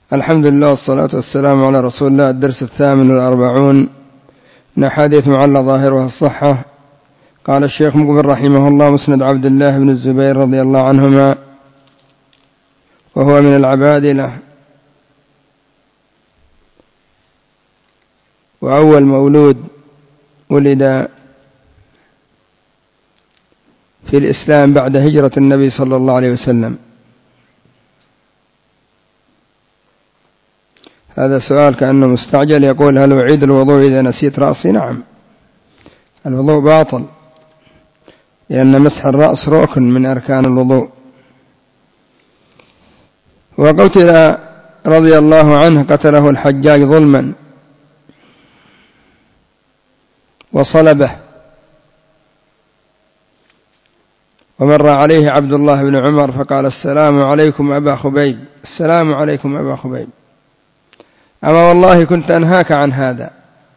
الحمد لله والصلاة والسلام على رسول الله. الدرس 48 من أحاديث معلى ظاهرها الصحة. قال الشيخ مقبل رحمه الله: مسند عبد الله بن الزبير رضي الله عنهما، وهو من العبادلة، وأول مولود ولد في الإسلام بعد هجرة النبي صلى الله عليه وسلم. هذا سؤال كأنه مستعجل، يقول: هل أعيد الوضوء إذا نسيت رأسي؟ نعم، الوضوء باطل، لأن مسح الرأس ركن من أركان الوضوء. وقتل رضي الله عنه، قتله الحجاج ظلما وصلبه، ومر عليه عبد الله بن عمر فقال: السلام عليكم أبا خبيب، السلام عليكم أبا خبيب، أما والله كنت أنهاك عن هذا،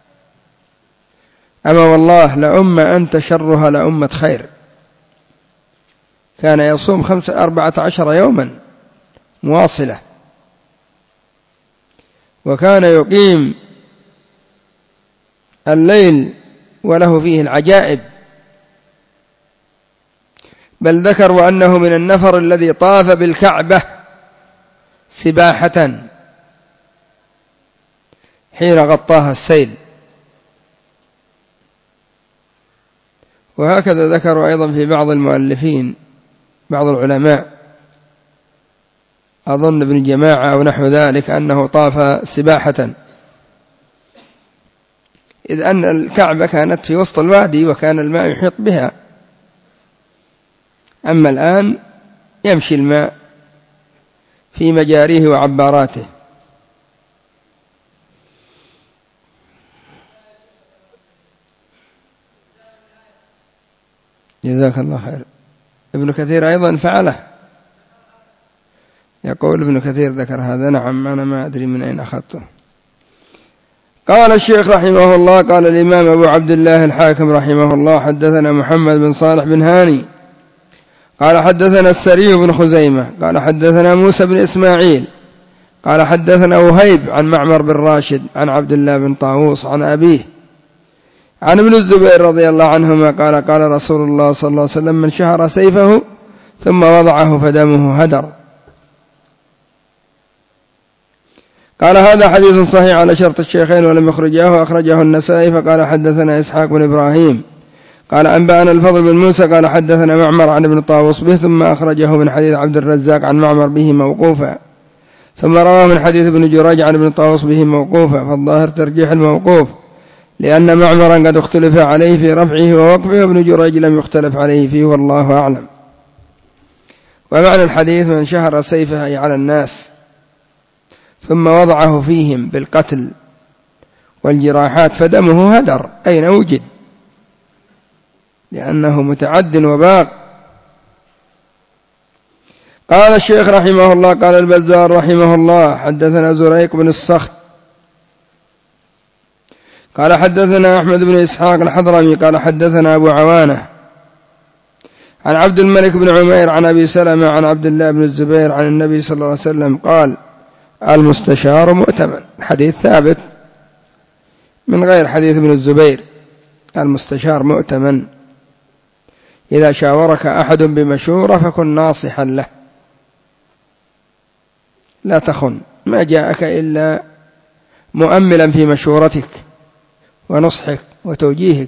أما والله لأمة أنت شرها لأمة خير. كان يصوم 14 يوما مواصلة، وكان يقيم الليل وله فيه العجائب، بل ذكروا أنه من النفر الذي طاف بالكعبة سباحة حين غطاها السيل. وهكذا ذكروا أيضا في بعض المؤلفين، بعض العلماء، أظن ابن جماعة أو نحو ذلك، أنه طاف سباحة، إذ أن الكعبة كانت في وسط الوادي وكان الماء يحيط بها، أما الآن يمشي الماء في مجاريه وعباراته. جزاك الله خير. ابن كثير أيضا فعله، يقول ابن كثير ذكر هذا. نعم، أنا ما أدري من أين أخذته. قال الشيخ رحمه الله: قال الإمام أبو عبد الله الحاكم رحمه الله: حدثنا محمد بن صالح بن هاني قال حدثنا السري بن خزيمة قال حدثنا موسى بن إسماعيل قال حدثنا وهيب عن معمر بن راشد عن عبد الله بن طاووس عن أبيه عن ابن الزبير رضي الله عنهما قال: قال رسول الله صلى الله عليه وسلم: من شهر سيفه ثم وضعه فدمه هدر. قال: هذا حديث صحيح على شرط الشيخين ولم يخرجاه، أخرجه النسائي. فقال: حدثنا إسحاق بن إبراهيم قال أنبأنا الفضل بن موسى قال حدثنا معمر عن ابن طاووس به، ثم أخرجه من حديث عبد الرزاق عن معمر به موقوفا، ثم رواه من حديث ابن جريج عن ابن طاووس به موقوفا. فالظاهر ترجيح الموقوف، لأن معمرا قد اختلف عليه في رفعه ووقفه، وابن جريج لم يختلف عليه فيه، والله أعلم. ومعنى الحديث: من شهر سيفه على الناس ثم وضعه فيهم بالقتل والجراحات فدمه هدر، أين وجد؟ لأنه متعد وباق. قال الشيخ رحمه الله: قال البزار رحمه الله: حدثنا زريق بن الصخت قال حدثنا أحمد بن إسحاق الحضرمي قال حدثنا أبو عوانة عن عبد الملك بن عمير عن أبي سلمة عن عبد الله بن الزبير عن النبي صلى الله عليه وسلم قال: المستشار مؤتمن. حديث ثابت من غير حديث ابن الزبير. المستشار مؤتمن، إذا شاورك أحد بمشورة فكن ناصحا له، لا تخن، ما جاءك إلا مؤملا في مشورتك ونصحك وتوجيهك،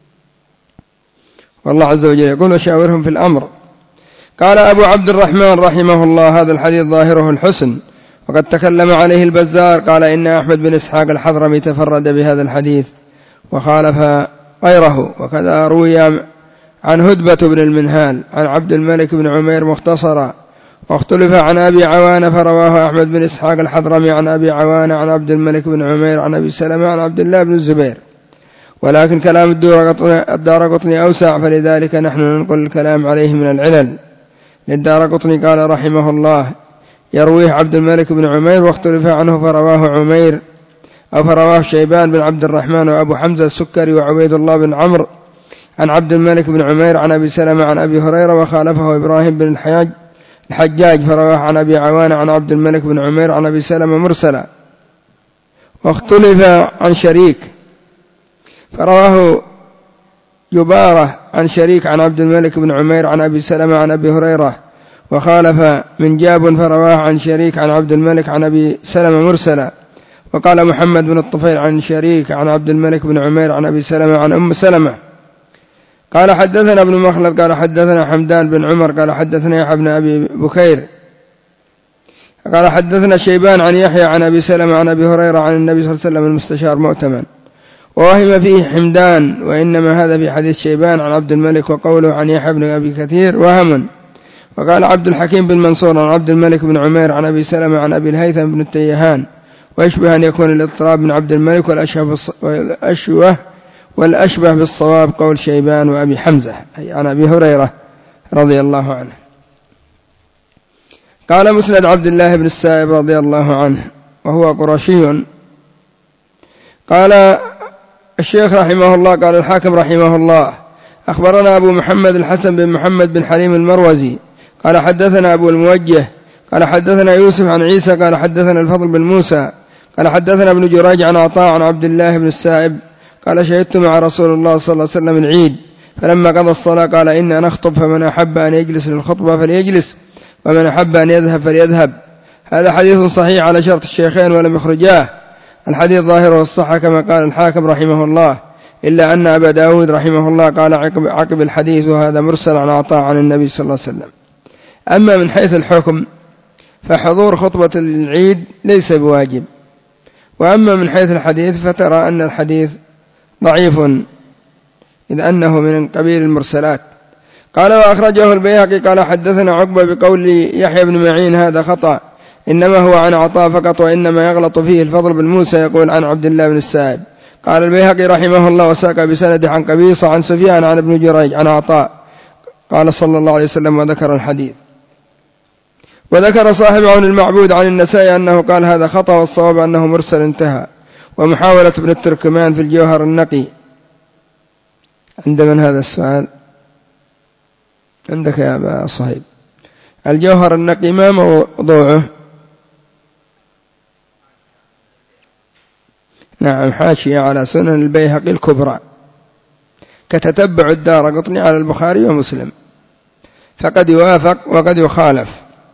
والله عز وجل يقول: وشاورهم في الأمر. قال أبو عبد الرحمن رحمه الله: هذا الحديث ظاهره الحسن، وقد تكلم عليه البزار. قال: إن أحمد بن إسحاق الحضرمي تفرد بهذا الحديث وخالف غيره، وكذا روي عن هدبة بن المنهال عن عبد الملك بن عمير مختصرا، واختلف عن أبي عوانة فرواه أحمد بن إسحاق الحضرمي عن أبي عوانة عن عبد الملك بن عمير عن أبي سلمة عن عبد الله بن الزبير، ولكن كلام الدارقطني أوسع، فلذلك نحن ننقل الكلام عليه من العلل. للدارقطني قال رحمه الله: يرويه عبد الملك بن عمير واختلف عنه فرواه شيبان بن عبد الرحمن وأبو حمزة السكري وعبيد الله بن عمرو عن عبد الملك بن عمير عن أبي سلمة عن أبي هريرة، وخالفه إبراهيم بن الحياج الحجاج فرواه عن أبي عوانة عن عبد الملك بن عمير عن أبي سلمة مرسلا. واختلف عن شريك فرواه جبارة عن شريك عن عبد الملك بن عمير عن أبي سلمة عن أبي هريرة. وخالف من جاب فرواه عن شريك عن عبد الملك عن أبي سلمة مرسلا. وقال محمد بن الطفيل عن شريك عن عبد الملك بن عمير عن أبي سلمة عن أم سلمة. قال حدثنا ابن مخلد قال حدثنا حمدان بن عمر قال حدثنا يحيى بن أبي بكير قال حدثنا شيبان عن يحيى عن أبي سلمة عن أبي هريرة عن النبي صلى الله عليه وسلم المستشار مؤتمن. ووهم فيه حمدان وإنما هذا في حديث شيبان عن عبد الملك وقوله عن يحيى بن أبي كثير وهم. وقال عبد الحكيم بن منصور عن عبد الملك بن عمير عن أبي سلمة عن أبي الهيثم بن التيهان. ويشبه أن يكون الاضطراب من عبد الملك والأشبه بالصواب قول شيبان وأبي حمزة أي عن أبي هريرة رضي الله عنه. قال مسند عبد الله بن السائب رضي الله عنه وهو قرشي. قال الشيخ رحمه الله قال الحاكم رحمه الله أخبرنا أبو محمد الحسن بن محمد بن حليم المروزي قال حدثنا أبو الموجه قال حدثنا يوسف عن عيسى قال حدثنا الفضل بن موسى قال حدثنا ابن جراج عن عطاء عن عبد الله بن السائب قال شهدت مع رسول الله صلى الله عليه وسلم العيد فلما قضى الصلاة قال إنا نخطب فمن أحب أن يجلس للخطبة فليجلس ومن أحب أن يذهب فليذهب. هذا حديث صحيح على شرط الشيخين ولم يخرجاه. الحديث ظاهره الصحة كما قال الحاكم رحمه الله إلا أن أبا داود رحمه الله قال عقب الحديث وهذا مرسل عن عطاء عن النبي صلى الله عليه وسلم. أما من حيث الحكم فحضور خطبة العيد ليس بواجب. وأما من حيث الحديث فترى أن الحديث ضعيف إذ أنه من قبيل المرسلات. قال وأخرجه البيهقي قال حدثنا عقبة بقول يحيى بن معين هذا خطأ إنما هو عن عطاء فقط وإنما يغلط فيه الفضل بن موسى يقول عن عبد الله بن السائب. قال البيهقي رحمه الله وساق بسند عن قبيصة عن سفيان عن ابن جريج عن عطاء قال صلى الله عليه وسلم وذكر الحديث. وذكر صاحب عون المعبود عن النسائي أنه قال هذا خطأ والصواب أنه مرسل انتهى. ومحاولة ابن التركمان في الجوهر النقي. عند من هذا السؤال؟ عندك يا أبا صهيب. الجوهر النقي ما موضوعه؟ نعم حاشية على سنن البيهقي الكبرى كتتبع الدارقطني على البخاري ومسلم فقد يوافق وقد يخالف.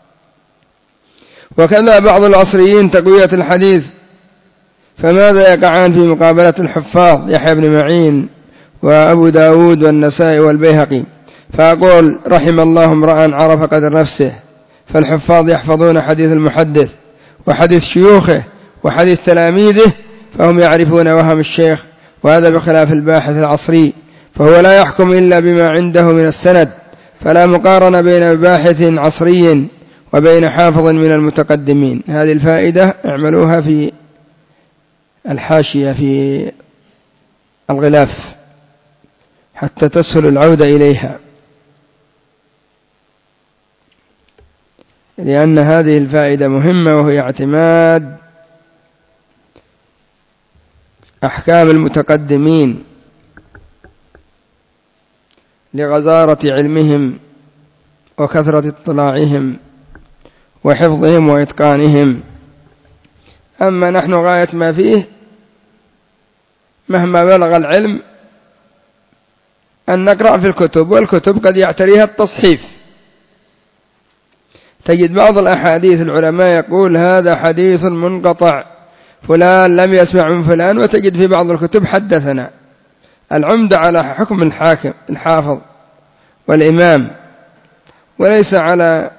وكذا بعض العصريين تقوية الحديث فماذا يقعان في مقابلة الحفاظ يحيى بن معين وأبو داود والنسائي والبيهقي. فأقول رحم الله امرأ عرف قدر نفسه. فالحفاظ يحفظون حديث المحدث وحديث شيوخه وحديث تلاميذه فهم يعرفون وهم الشيخ. وهذا بخلاف الباحث العصري فهو لا يحكم إلا بما عنده من السند. فلا مقارنة بين باحث عصري وبين حافظ من المتقدمين. هذه الفائدة اعملوها في الحاشية في الغلاف حتى تسهل العودة إليها لأن هذه الفائدة مهمة وهي اعتماد أحكام المتقدمين لغزارة علمهم وكثرة اطلاعهم وحفظهم وإتقانهم. أما نحن غاية ما فيه مهما بلغ العلم أن نقرأ في الكتب والكتب قد يعتريها التصحيف. تجد بعض الأحاديث العلماء يقول هذا حديث منقطع فلان لم يسمع من فلان وتجد في بعض الكتب حدثنا. العمدة على حكم الحاكم الحافظ والإمام وليس على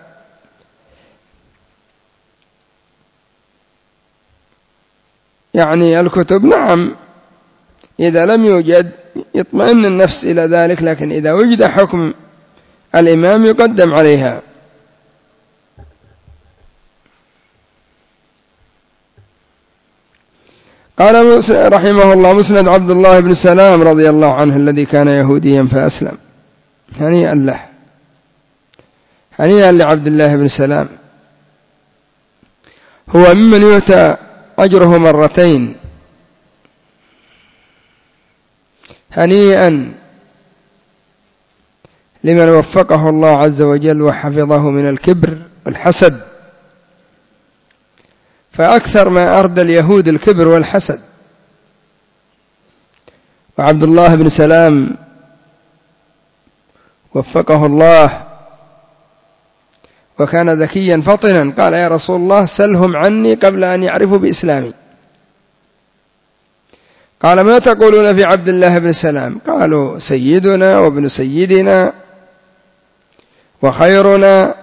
يعني الكتب. نعم إذا لم يوجد يطمئن النفس إلى ذلك لكن إذا وجد حكم الإمام يقدم عليها. قال رحمه الله مسند عبد الله بن سلام رضي الله عنه الذي كان يهوديا فأسلم. هنيئا له هنيئا لعبد الله بن سلام. هو ممن يؤتى أجره مرتين. هنيئا لمن وفقه الله عز وجل وحفظه من الكبر والحسد، فأكثر ما أردى اليهود الكبر والحسد. وعبد الله بن سلام وفقه الله وكان ذكيا فطنا، قال يا رسول الله سلهم عني قبل أن يعرفوا بإسلامي. قال ما تقولون في عبد الله بن سلام؟ قالوا سيدنا وابن سيدنا وخيرنا.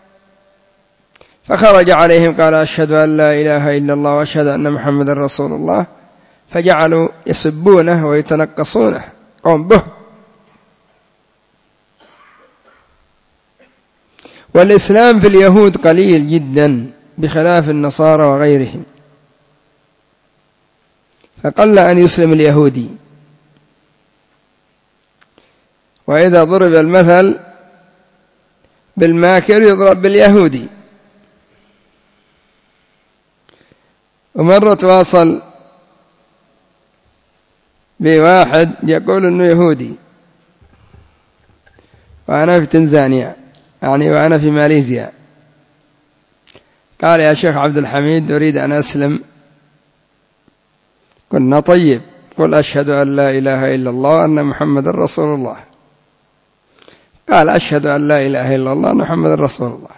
فخرج عليهم قال أشهد أن لا إله إلا الله وأشهد أن محمد رسول الله، فجعلوا يسبونه ويتنقصونه قوم به. والإسلام في اليهود قليل جدا بخلاف النصارى وغيرهم، فقل أن يسلم اليهودي. وإذا ضرب المثل بالماكر يضرب باليهودي. ومرة تواصل بواحد يقول أنه يهودي وأنا في تنزانيا، يعني وأنا في ماليزيا. قال يا شيخ عبد الحميد أريد أن أسلم. قلنا طيب، قل أشهد أن لا إله إلا الله وأن محمد رسول الله. قال أشهد أن لا إله إلا الله وأن محمد رسول الله.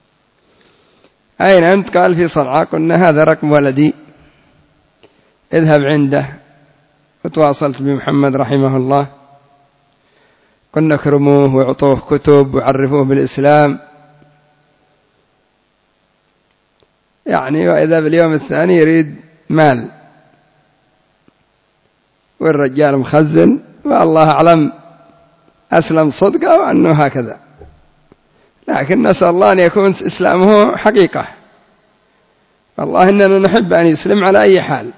أين أنت؟ قال في صنعاء. قلنا هذا رقم ولدي، اذهب عنده. وتواصلت بمحمد رحمه الله، قلنا اكرموه وعطوه كتب وعرفوه بالإسلام، يعني وإذا باليوم الثاني يريد مال، والرجال مخزن، والله أعلم أسلم صدقة وأنه هكذا. لكن نسأل الله أن يكون إسلامه حقيقة. والله إننا نحب أن يسلم على أي حال.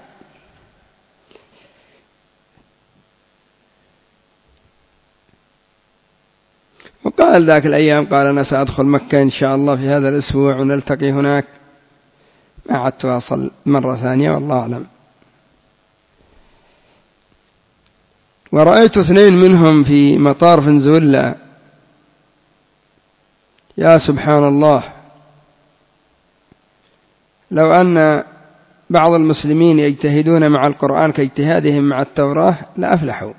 وقال ذاك الأيام قال أنا سأدخل مكة إن شاء الله في هذا الأسبوع ونلتقي هناك. ما عاد تواصل مرة ثانية والله أعلم. ورأيت اثنين منهم في مطار فنزويلا، يا سبحان الله، لو أن بعض المسلمين يجتهدون مع القرآن كاجتهادهم مع التوراة لأفلحوا.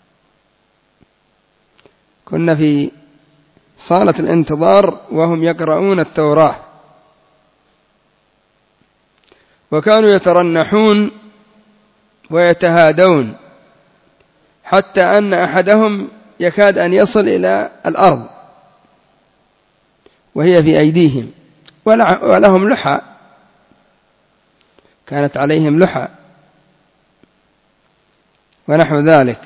كنا في صالة الانتظار وهم يقرؤون التوراة، وكانوا يترنحون ويتهادون حتى أن أحدهم يكاد أن يصل إلى الأرض وهي في أيديهم، ولهم لحى، كانت عليهم لحى ونحو ذلك.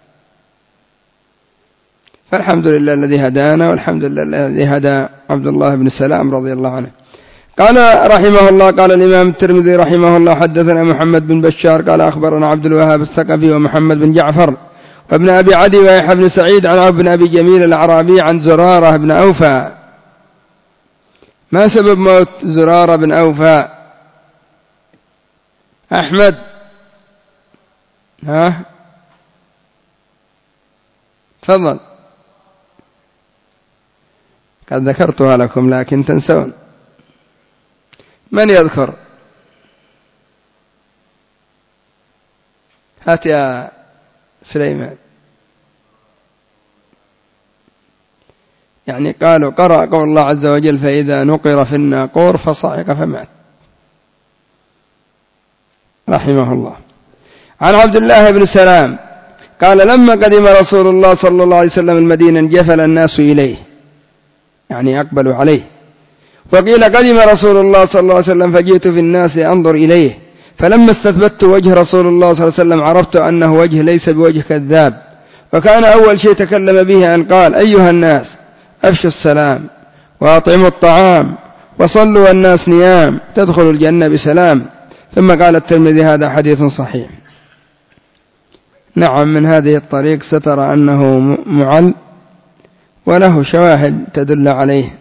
فالحمد لله الذي هدانا، والحمد لله الذي هدى عبد الله بن سلام رضي الله عنه. قال رحمه الله قال الإمام الترمذي رحمه الله حدثنا محمد بن بشار قال أخبرنا عبد الوهاب الثقفي ومحمد بن جعفر وابن أبي عدي ويحيى بن سعيد عن ابن أبي جميل الأعرابي عن زرارة بن أوفى. ما سبب موت زرارة بن أوفى؟ أحمد تفضل. قد ذكرتها لكم لكن تنسون. من يذكر؟ هات يا سليمان. يعني قالوا قرأ قول الله عز وجل فإذا نقر في الناقور فصعق فمات، رحمه الله. عن عبد الله بن سلام قال لما قدم رسول الله صلى الله عليه وسلم المدينة انجفل الناس إليه، يعني أقبلوا عليه. وقيل قدم رسول الله صلى الله عليه وسلم فجئت في الناس لأنظر إليه، فلما استثبت وجه رسول الله صلى الله عليه وسلم عرفت أنه وجه ليس بوجه كذاب. وكان أول شيء تكلم به أن قال أيها الناس أفشوا السلام وأطعموا الطعام وصلوا والناس نيام تدخلوا الجنة بسلام. ثم قال الترمذي هذا حديث صحيح. نعم، من هذه الطريق سترى أنه معل وله شواهد تدل عليه.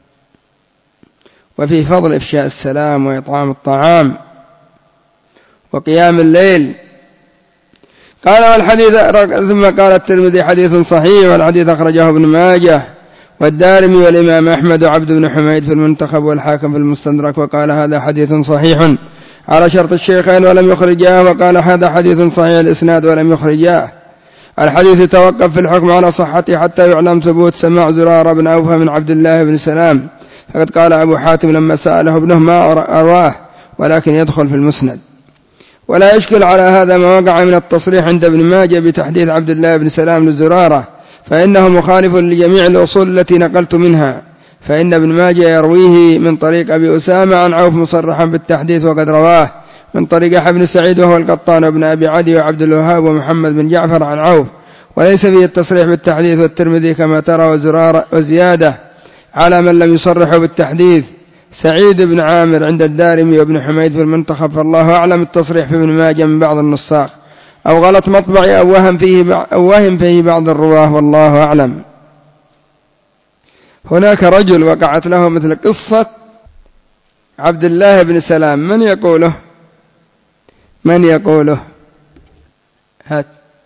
وفي فضل إفشاء السلام وإطعام الطعام وقيام الليل. قال والحديث ثم قال الترمذي حديث صحيح، والحديث أخرجه ابن ماجه والدارمي والإمام أحمد وعبد بن حميد في المنتخب والحاكم في المستدرك، وقال هذا حديث صحيح على شرط الشيخين ولم يخرجاه، وقال هذا حديث صحيح الإسناد ولم يخرجاه. الحديث يتوقف في الحكم على صحته حتى يعلم ثبوت سماع زرارة بن أوفى من عبد الله بن سلام، فقد قال أبو حاتم لما سأله ابنه ما أرواه، ولكن يدخل في المسند. ولا يشكل على هذا ما وقع من التصريح عند ابن ماجه بتحديث عبد الله بن سلام للزرارة، فإنه مخالف لجميع الأصول التي نقلت منها، فإن ابن ماجه يرويه من طريق أبي أسامة عن عوف مصرحا بالتحديث، وقد رواه من طريق يحيى بن سعيد وهو القطان وابن أبي عدي وعبد الوهاب ومحمد بن جعفر عن عوف، وليس فيه التصريح بالتحديث. والترمذي كما ترى وزرارة وزيادة على من لم يصرحوا بالتحديث سعيد بن عامر عند الدارمي وابن حميد في المنتخب، فالله أعلم التصريح في ابن ماجه من بعض النساخ أو غلط مطبعي أو وهم فيه بعض الرواه، والله أعلم. هناك رجل وقعت له مثل قصة عبد الله بن سلام، من يقوله هات.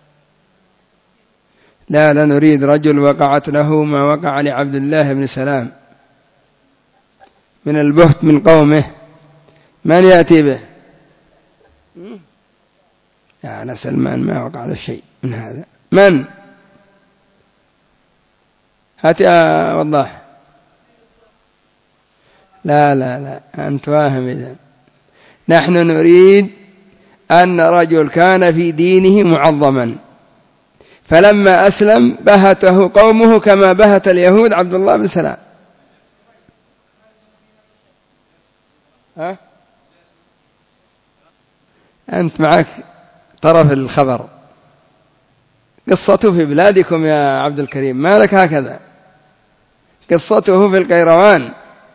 لا نريد رجل وقعت له ما وقع لعبد الله بن سلام من البهت من قومه، من يأتي به؟ يا سلمان ما وقع له شيء من هذا، من؟ هات يا وضاح. لا أنت واهم. إذن نحن نريد أن رجل كان في دينه معظما، فلما أسلم بهته قومه كما بهت اليهود عبد الله بن سلام. أنت معك طرف الخبر، قصته في بلادكم يا عبد الكريم، ما لك هكذا. قصته في القيروان،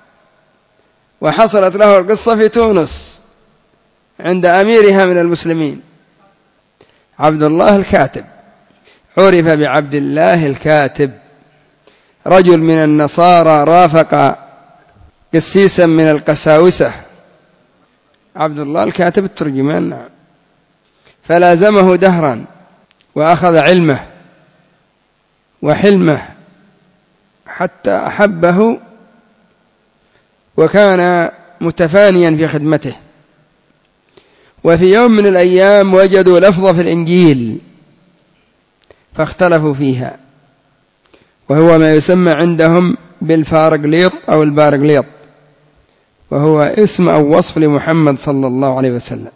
وحصلت له القصة في تونس عند أميرها من المسلمين عبد الله الكاتب، عرف بعبد الله الكاتب، رجل من النصارى رافق قسيسا من القساوسة، عبد الله الكاتب الترجمان، نعم. فلازمه دهرا وأخذ علمه وحلمه حتى أحبه، وكان متفانيا في خدمته. وفي يوم من الأيام وجدوا لفظة في الإنجيل فاختلفوا فيها، وهو ما يسمى عندهم بالفارقليط أو البارقليط، وهو اسم أو وصف لمحمد صلى الله عليه وسلم.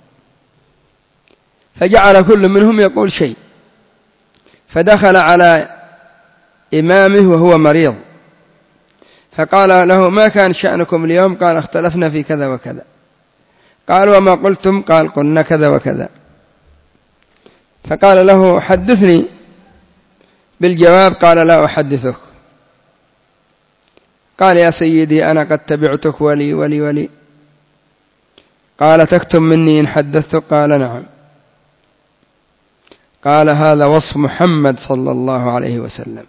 فجعل كل منهم يقول شيء، فدخل على إمامه وهو مريض، فقال له ما كان شأنكم اليوم؟ قال اختلفنا في كذا وكذا. قال وما قلتم؟ قال قلنا كذا وكذا. فقال له حدثني بالجواب. قال لا أحدثك. قال يا سيدي أنا قد تبعتك ولي ولي ولي. قال تكتم مني إن حدثتك؟ قال نعم. قال هذا وصف محمد صلى الله عليه وسلم.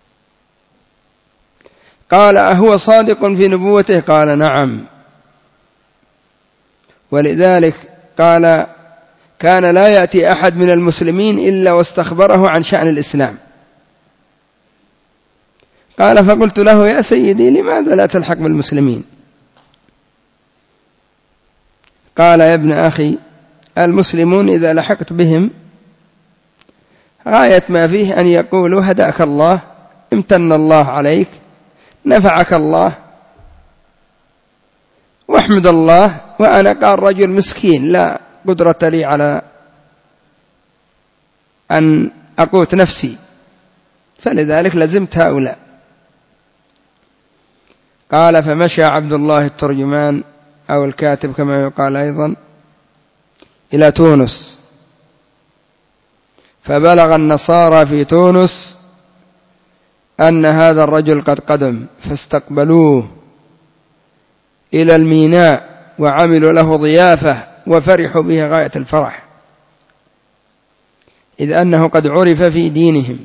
قال أهو صادق في نبوته؟ قال نعم. ولذلك قال كان لا يأتي أحد من المسلمين إلا واستخبره عن شأن الإسلام. قال فقلت له يا سيدي لماذا لا تلحق بالمسلمين؟ قال يا ابن أخي المسلمون إذا لحقت بهم غاية ما فيه أن يقولوا هداك الله، امتن الله عليك، نفعك الله، واحمد الله، وأنا قال رجل مسكين لا قدرة لي على أن أقوت نفسي، فلذلك لزمت هؤلاء. قال فمشى عبد الله الترجمان أو الكاتب كما يقال أيضا إلى تونس، فبلغ النصارى في تونس أن هذا الرجل قد قدم، فاستقبلوه إلى الميناء وعملوا له ضيافة وفرحوا به غاية الفرح، إذ أنه قد عرف في دينهم.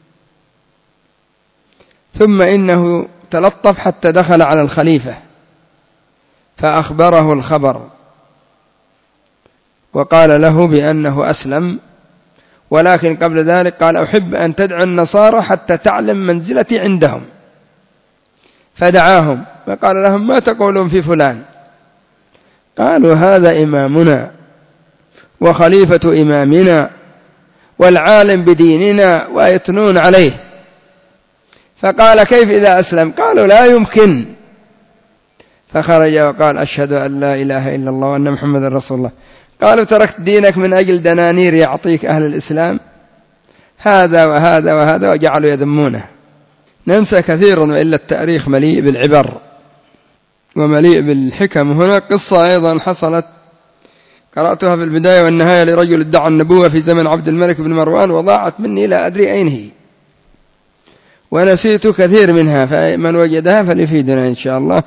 ثم إنه تلطف حتى دخل على الخليفة فأخبره الخبر، وقال له بأنه أسلم ولكن قبل ذلك قال أحب أن تدعو النصارى حتى تعلم منزلتي عندهم، فدعاهم فقال لهم ما تقولون في فلان؟ قالوا هذا إمامنا وخليفة إمامنا والعالم بديننا ويثنون عليه. فقال كيف إذا أسلم؟ قالوا لا يمكن. فخرج وقال أشهد أن لا إله إلا الله وأن محمد رسول الله. قالوا تركت دينك من أجل دنانير يعطيك أهل الإسلام؟ هذا وهذا وهذا، وجعلوا يذمونه. ننسى كثيرا، وإلا التاريخ مليء بالعبر ومليء بالحكم. هنا قصة أيضا حصلت قرأتها في البداية والنهاية لرجل ادعى النبوة في زمن عبد الملك بن مروان، وضاعت مني لا أدري أين هي، ونسيت كثير منها، فمن وجدها فليفيدنا إن شاء الله.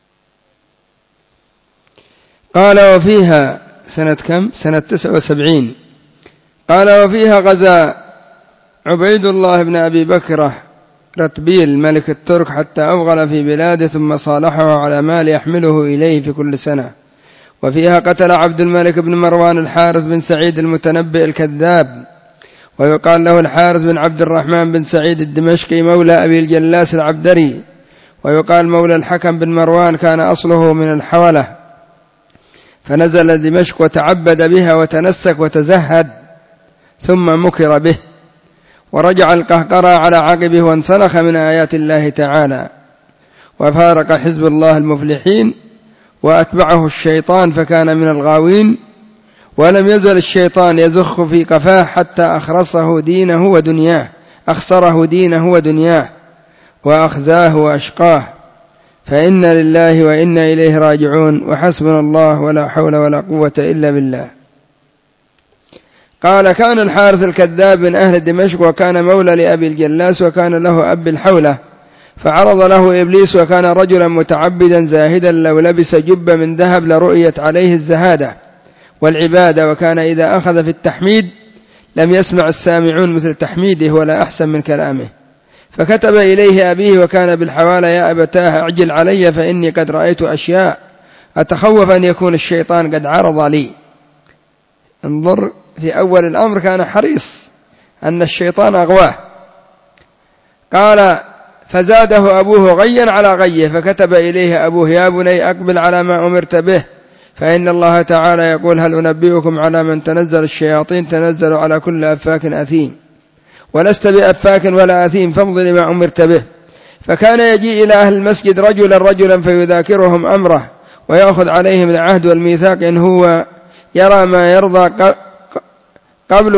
قال وفيها سنة كم؟ سنة 79. قال وفيها غزا عبيد الله بن أبي بكر رتبيل ملك الترك حتى أوغل في بلاده، ثم صالحه على مال يحمله إليه في كل سنة. وفيها قتل عبد الملك بن مروان الحارث بن سعيد المتنبئ الكذاب، ويقال له الحارث بن عبد الرحمن بن سعيد الدمشقي مولى أبي الجلاس العبدري، ويقال مولى الحكم بن مروان، كان أصله من الحولة، فنزل دمشق وتعبد بها وتنسك وتزهد، ثم مكر به، ورجع القهقرى على عقبه وانسلخ من آيات الله تعالى، وفارق حزب الله المفلحين، وأتبعه الشيطان فكان من الغاوين. ولم يزل الشيطان يزخ في قفاه حتى أخسره دينه ودنياه وأخزاه وأشقاه. فإن لله وإنا إليه راجعون، وحسبنا الله ولا حول ولا قوة إلا بالله. قال كان الحارث الكذاب من أهل دمشق، وكان مولى لأبي الجلاس، وكان له أب الحولة، فعرض له إبليس، وكان رجلا متعبدا زاهدا، لو لبس جب من ذهب لرؤيت عليه الزهادة والعبادة، وكان إذا أخذ في التحميد لم يسمع السامعون مثل تحميده ولا أحسن من كلامه. فكتب إليه أبيه وكان بالحوالة: يا أبتاه أعجل علي، فإني قد رأيت أشياء أتخوف أن يكون الشيطان قد عرض لي. انظر، في أول الأمر كان حريص أن الشيطان أغواه. قال: فزاده أبوه غيا على غيه، فكتب إليه أبوه: يا بني أقبل على ما أمرت به، فإن الله تعالى يقول: هل أنبئكم على من تنزل الشياطين؟ تنزل على كل أفاك أثيم، ولست بأفاك ولا أثيم، فامض لما أمرت به. فكان يجيء إلى أهل المسجد رجلا فيذاكرهم أمره، ويأخذ عليهم العهد والميثاق إن هو يرى ما يرضى قبل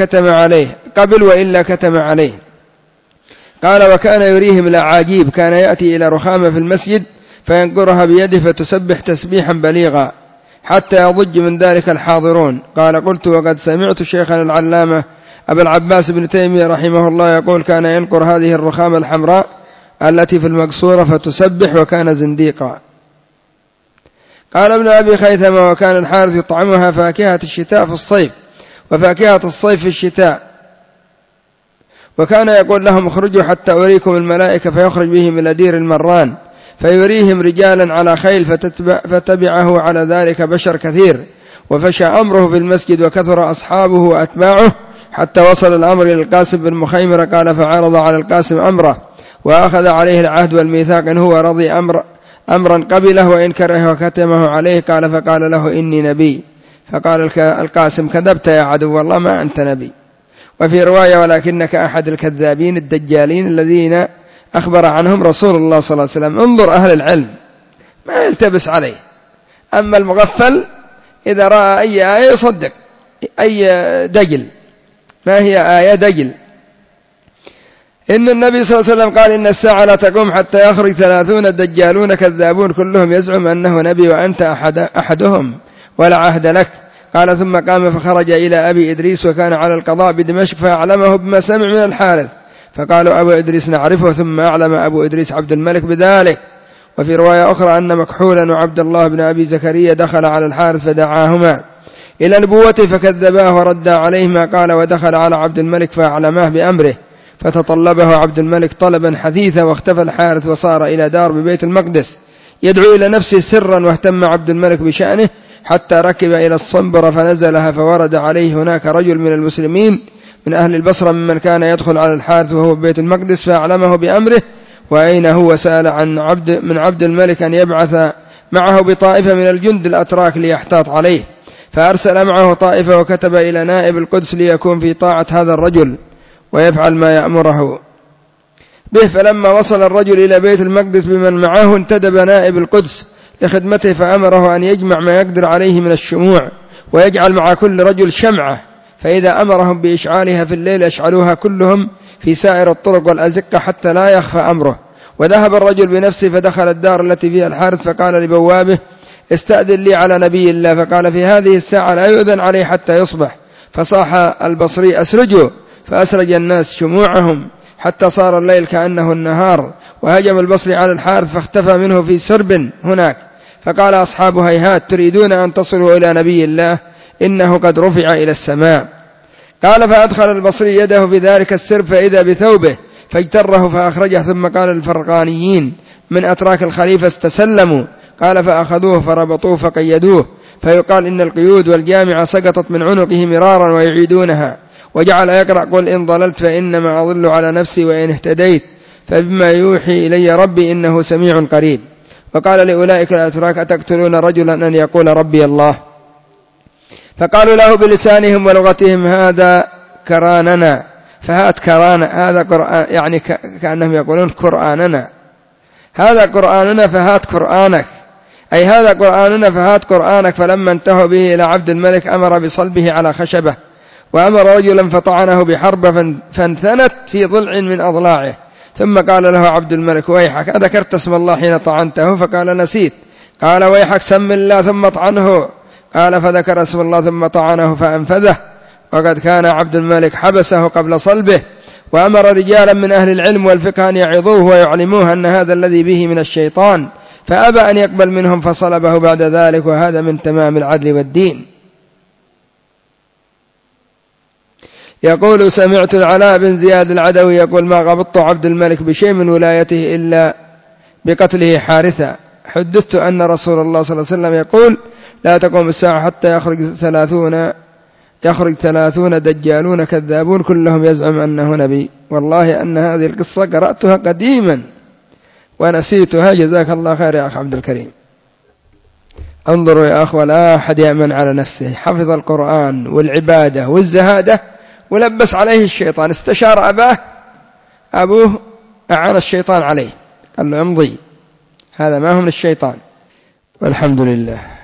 وإلا كتم عليه. قال: وكان يريهم الأعاجيب، كان يأتي إلى رخامة في المسجد فينقرها بيده فتسبح تسبيحا بليغا حتى يضج من ذلك الحاضرون. قال: قلت: وقد سمعت شيخنا العلامة أبا العباس بن تيمية رحمه الله يقول: كان ينقر هذه الرخامة الحمراء التي في المقصورة فتسبح، وكان زنديقا. قال ابن أبي خيثمة: وكان الحارث يطعمها فاكهة الشتاء في الصيف، وفاكهة الصيف في الشتاء، وكان يقول لهم: اخرجوا حتى أريكم الملائكة، فيخرج بهم إلى دير المران فيريهم رجالا على خيل، فتبعه على ذلك بشر كثير، وفشى أمره في المسجد، وكثر أصحابه وأتباعه، حتى وصل الأمر إلى القاسم بن مخيمرة. قال: فعرض على القاسم أمره، وأخذ عليه العهد والميثاق، إن هو رضي أمرا قبله، وإن كره وكتمه عليه. قال: فقال له: إني نبي. فقال القاسم: كذبت يا عدو الله، ما أنت نبي. وفي رواية: ولكنك أحد الكذابين الدجالين الذين أخبر عنهم رسول الله صلى الله عليه وسلم. انظر، أهل العلم ما يلتبس عليه، أما المغفل إذا رأى أي آية يصدق أي دجل. ما هي آية دجل؟ إن النبي صلى الله عليه وسلم قال: إن الساعة لا تقوم حتى يخرج 30 دجالون كذابون، كلهم يزعم أنه نبي وأنت أحدهم ولا عهد لك. قال: ثم قام فخرج إلى أبي إدريس، وكان على القضاء بدمشق، فأعلمه بما سمع من الحارث. فقالوا: أبو إدريس نعرفه. ثم أعلم أبو إدريس عبد الملك بذلك. وفي رواية أخرى أن مكحولا وعبد الله بن أبي زكريا دخل على الحارث فدعاهما إلى نبوته، فكذباه وردا عليهما. قال: ودخل على عبد الملك فأعلماه بأمره، فتطلبه عبد الملك طلبا حثيثا، واختفى الحارث وصار إلى دار ببيت المقدس يدعو إلى نفسه سرا، واهتم عبد الملك بشأنه حتى ركب إلى الصنبرة فنزلها، فورد عليه هناك رجل من المسلمين من أهل البصرة ممن كان يدخل على الحارث وهو ببيت المقدس فأعلمه بأمره وأين هو، سأل عن عبد الملك أن يبعث معه بطائفة من الجند الأتراك ليحتاط عليه، فأرسل معه طائفة وكتب إلى نائب القدس ليكون في طاعة هذا الرجل ويفعل ما يأمره به. فلما وصل الرجل إلى بيت المقدس بمن معه انتدب نائب القدس لخدمته، فأمره أن يجمع ما يقدر عليه من الشموع ويجعل مع كل رجل شمعة، فإذا أمرهم بإشعالها في الليل أشعلوها كلهم في سائر الطرق والأزقة حتى لا يخفى أمره. وذهب الرجل بنفسه فدخل الدار التي فيها الحارث فقال لبوابه استأذن لي على نبي الله، فقال في هذه الساعة لا يؤذن عليه حتى يصبح. فصاح البصري أسرجوا، فأسرج الناس شموعهم حتى صار الليل كأنه النهار. وهجم البصري على الحارث فاختفى منه في سرب هناك، فقال أصحابه هيهات تريدون أن تصلوا إلى نبي الله إنه قد رفع إلى السماء. قال فأدخل البصري يده في ذلك السرب فإذا بثوبه فاجتره فأخرجه، ثم قال الفرقانيين من أتراك الخليفة استسلموا، قال فأخذوه فربطوه فقيدوه، فيقال إن القيود والجامعة سقطت من عنقه مرارا ويعيدونها، وجعل يقرأ قل إن ضللت فإنما أضل على نفسي وإن اهتديت فبما يوحي إلي ربي إنه سميع قريب. وقال لأولئك الأتراك أتقتلون رجلا أن يقول ربي الله؟ فقالوا له بلسانهم ولغتهم هذا كراننا فهات كران، هذا قرآن يعني كأنهم يقولون قرآننا، هذا قرآننا فهات قرآنك، أي هذا قرآننا فهات قرآنك. فلما انتهوا به إلى عبد الملك أمر بصلبه على خشبة، وأمر رجلا فطعنه بحربة فانثنت في ضلع من أضلاعه، ثم قال له عبد الملك ويحك أذكرت اسم الله حين طعنته؟ فقال نسيت. قال ويحك سم الله ثم طعنه. قال فذكر اسم الله ثم طعنه فأنفذه، وقد كان عبد الملك حبسه قبل صلبه، وأمر رجالا من أهل العلم والفقه أن يعظوه ويعلموه أن هذا الذي به من الشيطان، فأبى أن يقبل منهم فصلبه بعد ذلك، وهذا من تمام العدل والدين. يقول سمعت العلاء بن زياد العدوي يقول ما غبطت عبد الملك بشيء من ولايته إلا بقتله حارثة. حدثت أن رسول الله صلى الله عليه وسلم يقول لا تقوم الساعة حتى يخرج 30 دجالون كذابون كلهم يزعم أنه نبي. والله أن هذه القصة قرأتها قديما ونسيتها، جزاك الله خير يا أخ عبد الكريم. انظروا يا أخوة، لا أحد يأمن على نفسه، حفظ القرآن والعبادة والزهادة ولبس عليه الشيطان، استشار أبوه أعان الشيطان عليه، قال له امضي، هذا ما هو من الشيطان. والحمد لله.